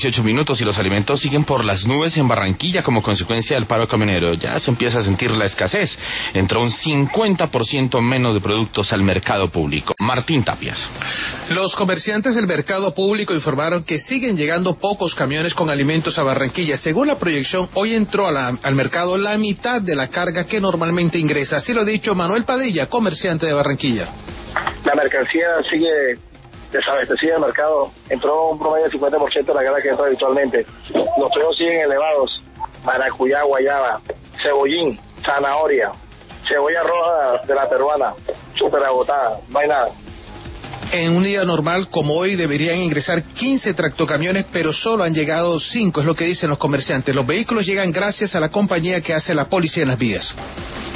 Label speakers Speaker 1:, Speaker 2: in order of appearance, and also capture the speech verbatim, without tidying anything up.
Speaker 1: dieciocho minutos y los alimentos siguen por las nubes en Barranquilla como consecuencia del paro camionero. Ya se empieza a sentir la escasez. Entró un cincuenta por ciento menos de productos al mercado público. Martín Tapias.
Speaker 2: Los comerciantes del mercado público informaron que siguen llegando pocos camiones con alimentos a Barranquilla. Según la proyección, hoy entró a la, al mercado la mitad de la carga que normalmente ingresa. Así lo ha dicho Manuel Padilla, comerciante de Barranquilla.
Speaker 3: La mercancía sigue desabastecida del mercado. Entró un promedio del cincuenta por ciento de la carga que entra habitualmente. Los precios siguen elevados. Maracuyá, guayaba, cebollín, zanahoria, cebolla roja de la peruana, súper agotada, no hay nada.
Speaker 2: En un día normal como hoy deberían ingresar quince tractocamiones, pero solo han llegado cinco, es lo que dicen los comerciantes. Los vehículos llegan gracias a la compañía que hace la policía en las vías.